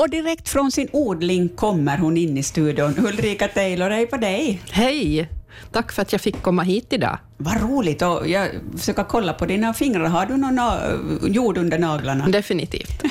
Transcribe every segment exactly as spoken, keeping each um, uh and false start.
Och direkt från sin odling kommer hon in i studion. Ulrika Taylor, hej på dig. Hej, tack för att jag fick komma hit idag. Vad roligt, och jag försöker kolla på dina fingrar. Har du någon jord under naglarna? Definitivt.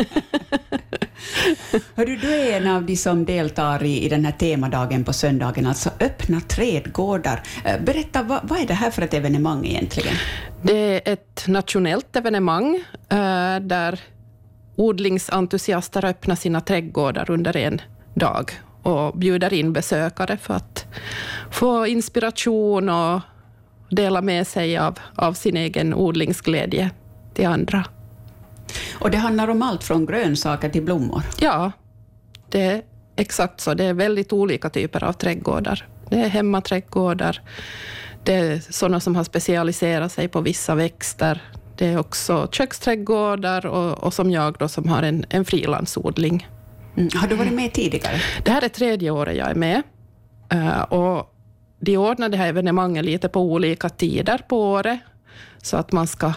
Hörru, du är en av de som deltar i, i den här temadagen på söndagen, alltså öppna trädgårdar. Berätta, vad, vad är det här för ett evenemang egentligen? Det är ett nationellt evenemang äh, där odlingsentusiaster öppnar sina trädgårdar under en dag och bjuder in besökare för att få inspiration och dela med sig av, av sin egen odlingsglädje till andra. Och det handlar om allt från grönsaker till blommor? Ja, det är exakt så. Det är väldigt olika typer av trädgårdar. Det är hemmaträdgårdar, det är sådana som har specialiserat sig på vissa växter. Det är också köksträdgårdar och, och som jag då som har en, en frilansodling. Mm. Har du varit med tidigare? Det här är tredje året jag är med. Uh, och de ordnar det här evenemanget lite på olika tider på året. Så att man ska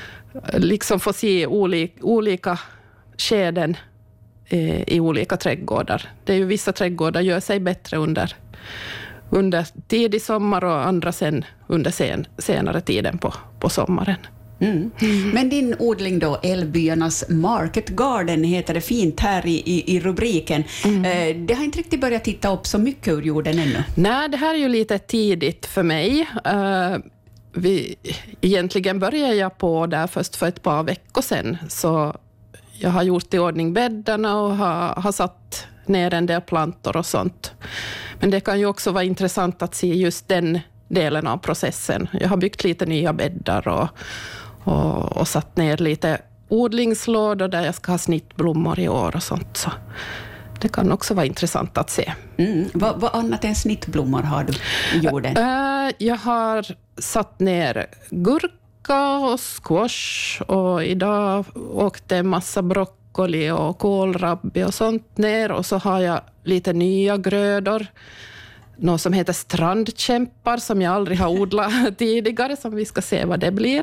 liksom få se olika, olika skeden eh, i olika trädgårdar. Det är ju vissa trädgårdar gör sig bättre under, under tidig sommar och andra sen under sen, senare tiden på, på sommaren. Mm. Mm. Men din odling då, Älvbyarnas Market Garden, heter det fint här i, i, i rubriken. Mm. Eh, det har inte riktigt börjat titta upp så mycket ur jorden ännu. Nej, det här är ju lite tidigt för mig. Uh, vi, egentligen började jag på där först för ett par veckor sedan. Så jag har gjort i ordning bäddarna och har, har satt ner en del plantor och sånt. Men det kan ju också vara intressant att se just den delen av processen. Jag har byggt lite nya bäddar och Och, och satt ner lite odlingslådor där jag ska ha snittblommor i år och sånt. Så det kan också vara intressant att se. Mm. Vad, vad annat än snittblommor har du i jorden? Äh, jag har satt ner gurka och squash och idag åkte en massa broccoli och kålrabbi och sånt ner. Och så har jag lite nya grödor. Något som heter strandkämpar som jag aldrig har odlat tidigare, som vi ska se vad det blir.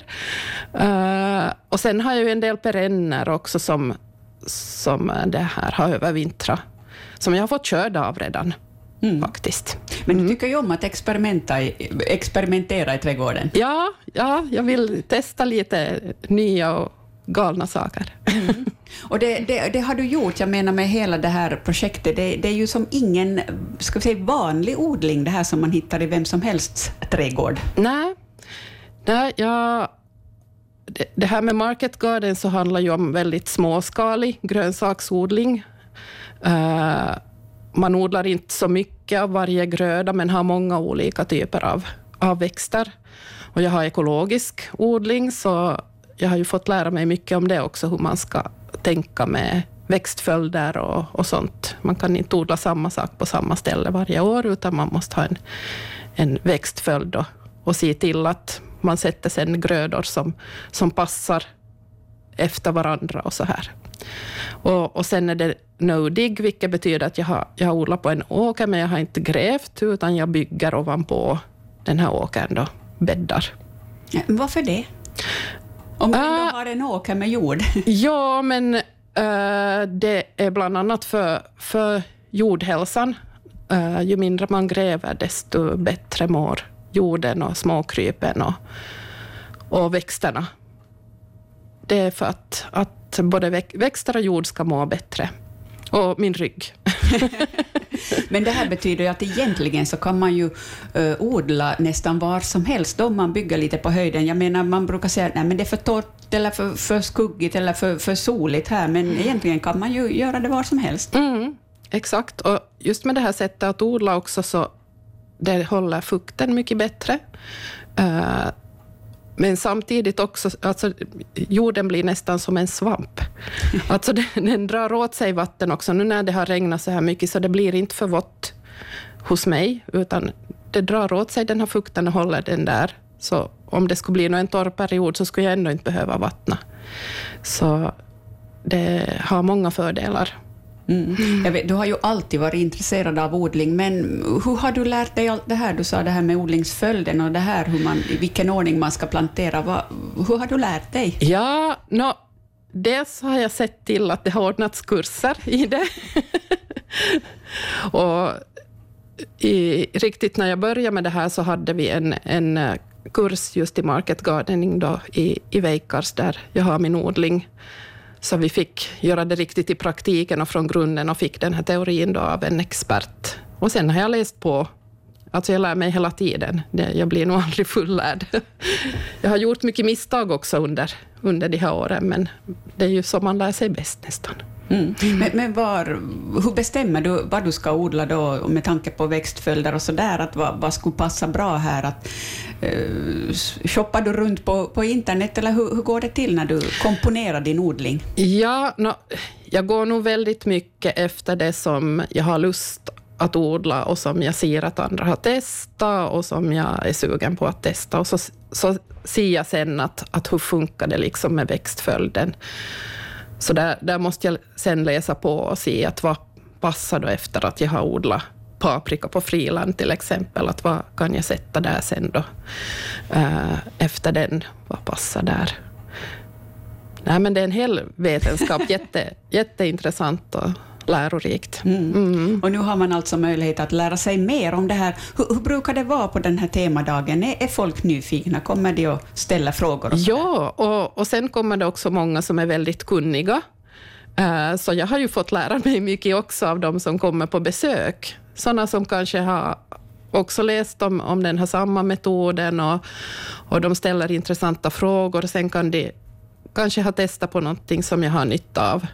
Uh, och sen har jag ju en del perenner också som, som det här har övervintrat. Som jag har fått körda av redan, mm. faktiskt. Men du tycker ju om att experimentera i trädgården? Ja, ja, jag vill testa lite nya och galna saker. Mm. Och det, det, det har du gjort, jag menar med hela det här projektet. Det, det är ju som ingen, ska vi säga, vanlig odling, det här som man hittar i vem som helst trädgård. Nej, Nej ja, det, det här med Market Garden så handlar ju om väldigt småskalig grönsaksodling. Uh, man odlar inte så mycket av varje gröda men har många olika typer av, av växter. Och jag har ekologisk odling, så jag har ju fått lära mig mycket om det också, hur man ska tänka med växtföljder och, och sånt. Man kan inte odla samma sak på samma ställe varje år, utan man måste ha en, en växtföljd och, och se till att man sätter sen grödor som, som passar efter varandra och så här. Och, och sen är det no-dig, vilket betyder att jag har, jag har odlat på en åker, men jag har inte grävt, utan jag bygger ovanpå den här åkern då, bäddar. Ja, varför det? Om du uh, har en åker med jord. Ja, men uh, det är bland annat för, för jordhälsan. Uh, ju mindre man gräver, desto bättre mår jorden och småkrypen och, och växterna. Det är för att, att både växter och jord ska må bättre. Och min rygg. Men det här betyder ju att egentligen så kan man ju uh, odla nästan var som helst om man bygger lite på höjden. Jag menar, man brukar säga att nej, men det är för torrt eller för, för skuggigt eller för, för soligt här, men mm. egentligen kan man ju göra det var som helst. Mm, exakt, och just med det här sättet att odla också, så det håller fukten mycket bättre. Uh, Men samtidigt också, alltså jorden blir nästan som en svamp. Alltså den, den drar åt sig vatten också. Nu när det har regnat så här mycket, så det blir inte för vått hos mig, utan det drar åt sig den här fukten och håller den där. Så om det skulle bli en torr period så skulle jag ändå inte behöva vattna. Så det har många fördelar. Mm. Jag vet, du har ju alltid varit intresserad av odling, men hur har du lärt dig allt det här? Du sa det här med odlingsföljden och det här, hur man, i vilken ordning man ska plantera. Vad, hur har du lärt dig? Ja, no, dels har jag sett till att det har ordnats kurser i det. Och i, riktigt när jag började med det här så hade vi en, en kurs just i market gardening då i, i Veikars där jag har min odling. Så vi fick göra det riktigt i praktiken och från grunden och fick den här teorin då av en expert. Och sen har jag läst på, alltså jag lär mig hela tiden. Jag blir nog aldrig fullärd. Jag har gjort mycket misstag också under, under de här åren, men det är ju som man lär sig bäst nästan. Mm. Men, men var, hur bestämmer du vad du ska odla då med tanke på växtföljder och sådär? Att vad, vad skulle passa bra här? Att, uh, shoppar du runt på, på internet eller hur, hur går det till när du komponerar din odling? Ja, no, jag går nog väldigt mycket efter det som jag har lust att odla och som jag ser att andra har testat och som jag är sugen på att testa. Och så, så ser jag sen att, att hur funkar det liksom med växtföljden. Så där, där måste jag sen läsa på och se att vad passar då efter att jag har odlat paprika på friland till exempel. Att vad kan jag sätta där sen då uh, efter den, vad passar där. Nej, men det är en hel vetenskap, jätte, jätteintressant och lärorikt. Mm. Mm. Och nu har man alltså möjlighet att lära sig mer om det här. Hur, hur brukar det vara på den här temadagen? Är, är folk nyfikna? Kommer de att ställa frågor? Och ja, och, och sen kommer det också många som är väldigt kunniga. Uh, så jag har ju fått lära mig mycket också av de som kommer på besök. Sådana som kanske har också läst om, om den här samma metoden och, och de ställer intressanta frågor. Sen kan de kanske ha testat på någonting som jag har nytta av.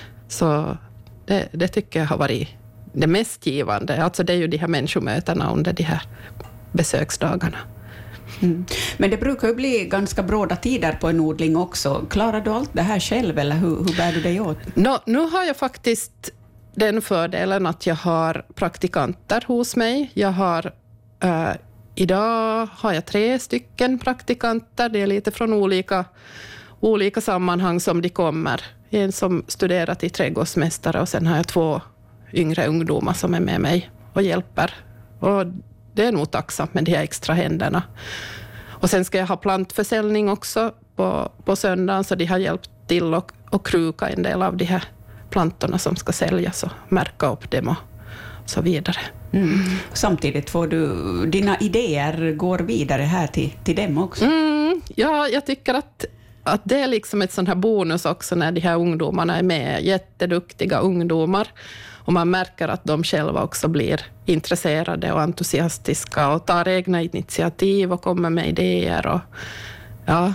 Så Det, det tycker jag har varit det mest givande. Alltså det är ju de här människomötena under de här besöksdagarna. Mm. Men det brukar ju bli ganska bråda tider på en odling också. Klarar du allt det här själv eller hur, hur bär du dig åt? No, nu har jag faktiskt den fördelen att jag har praktikanter hos mig. Jag har, äh, idag har jag tre stycken praktikanter. Det är lite från olika, olika sammanhang som de kommer. En som studerar till trädgårdsmästare och sen har jag två yngre ungdomar som är med mig och hjälper. Och det är nog tacksamt med de här extra händerna. Och sen ska jag ha plantförsäljning också på, på söndagen så de har hjälpt till att och kruka en del av de här plantorna som ska säljas och märka upp dem och så vidare. Mm. Samtidigt får du, dina idéer går vidare här till, till dem också. Mm, ja, jag tycker att Att det är liksom ett sån här bonus också när de här ungdomarna är med, jätteduktiga ungdomar. Och man märker att de själva också blir intresserade och entusiastiska och tar egna initiativ och kommer med idéer. Och, ja,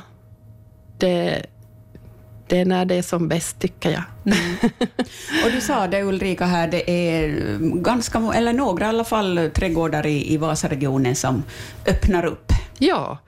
det, det är när det är som bäst tycker jag. Mm. Och du sa det Ulrika här, det är ganska, eller några i alla fall trädgårdar i, i Vasaregionen som öppnar upp. Ja,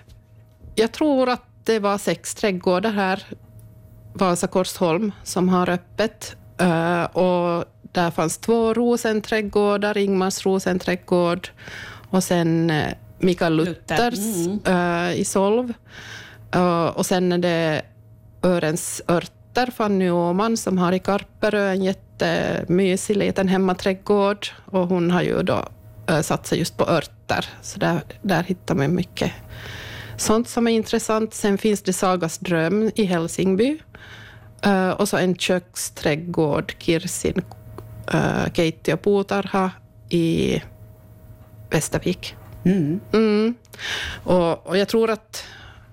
jag tror att det var sex trädgårdar här, Vasa Korsholm, som har öppet. Uh, och där fanns två rosenträdgårdar, Ingmars rosenträdgård och sen uh, Mikael Luthers mm. uh, i Solv. Uh, och sen är det Örens örter, Fanny Åman, som har i Karperö en jättemysig liten hemmaträdgård. Och hon har ju då uh, satsat just på örter, så där, där hittar man mycket sånt som är intressant. Sen finns det Sagas dröm i Helsingby. Uh, och så en köksträdgård, Kirsin, uh, Keittiö Puutarha i Västervik. Mm. Mm. Och, och jag tror att,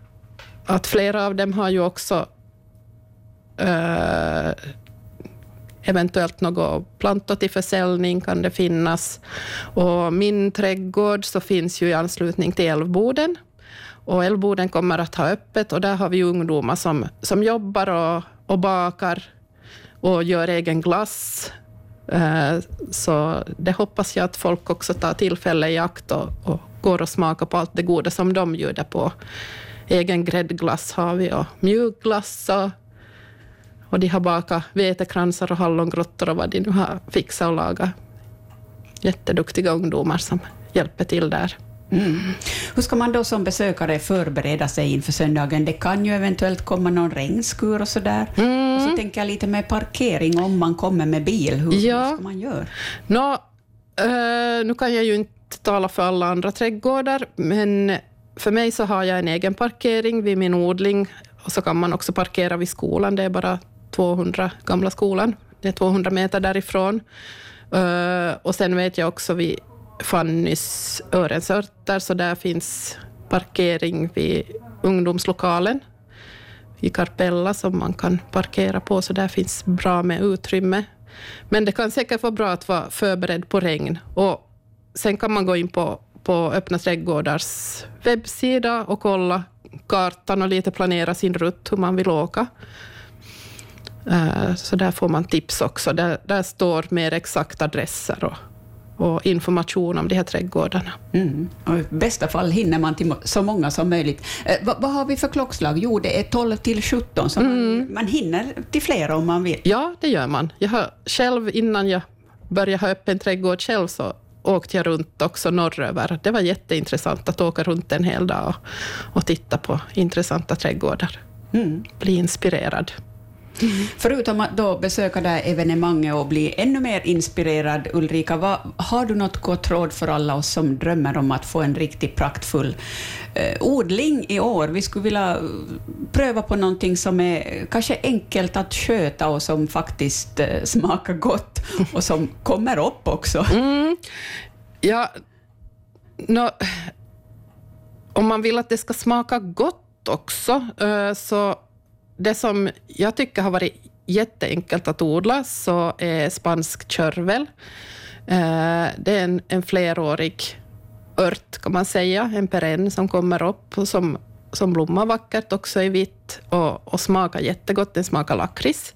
att flera av dem har ju också uh, eventuellt något plantor till försäljning kan det finnas. Och min trädgård så finns ju i anslutning till Älvboden. Och Älvboden kommer att ha öppet och där har vi ungdomar som, som jobbar och, och bakar och gör egen glass. Uh, så det hoppas jag att folk också tar tillfälle i akt och, och går och smakar på allt det goda som de bjuder på. Egen gräddglass har vi och mjukglass och, och de har bakat vetekransar och hallongrottor och vad de nu har fixat och lagat. Jätteduktiga ungdomar som hjälper till där. Mm. Hur ska man då som besökare förbereda sig inför söndagen? Det kan ju eventuellt komma någon regnskur och sådär. Mm. Och så tänker jag lite med parkering om man kommer med bil. Hur, ja. hur ska man göra? Nå, uh, nu kan jag ju inte tala för alla andra trädgårdar, men för mig så har jag en egen parkering vid min odling Och så kan man också parkera vid skolan. Det är bara tvåhundra, gamla skolan. Det är tvåhundra meter därifrån. Uh, och sen vet jag också vid Fannys Örensörter, så där finns parkering vid ungdomslokalen i Karpella som man kan parkera på, så där finns bra med utrymme. Men det kan säkert vara bra att vara förberedd på regn. Och sen kan man gå in på, på Öppna trädgårdars webbsida och kolla kartan och lite planera sin rutt, hur man vill åka. Uh, så där får man tips också. Där, där står mer exakta adresser och, och information om de här trädgårdarna. Mm. Och i bästa fall hinner man till så många som möjligt. Eh, vad, vad har vi för klockslag? Jo, det är tolv till sjutton, så mm. man, man hinner till flera om man vill. Ja, det gör man. Jag har själv, innan jag började ha öppen trädgård själv, så åkte jag runt också norröver. Det var jätteintressant att åka runt en hel dag och, och titta på intressanta trädgårdar. Mm. Bli inspirerad. Mm. Förutom att då besöka det här evenemanget och bli ännu mer inspirerad, Ulrika, vad, har du något gott råd för alla oss som drömmer om att få en riktigt praktfull eh, odling i år? Vi skulle vilja pröva på någonting som är kanske enkelt att sköta och som faktiskt eh, smakar gott och som kommer upp också. Mm. Ja, no, om man vill att det ska smaka gott också, eh, så det som jag tycker har varit jätteenkelt att odla så är spansk körvel. Det är en, en flerårig ört, kan man säga, en perenn som kommer upp och som, som blommar vackert också i vitt och, och smakar jättegott. Den smakar lakrits.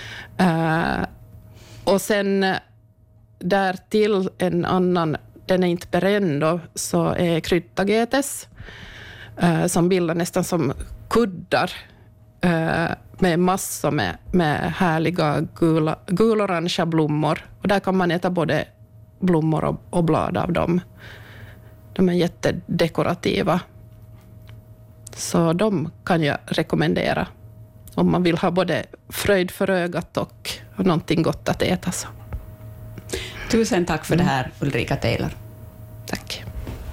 Och sen där till en annan, den är inte perenn då, så är kryddtagetes som bildar nästan som kuddar med massor med, med härliga gula, gulorangea blommor. Och där kan man äta både blommor och, och blad av dem. De är jättedekorativa. Så de kan jag rekommendera om man vill ha både fröjd för ögat och, och någonting gott att äta. Så. Tusen tack för mm. det här, Ulrika Taylor.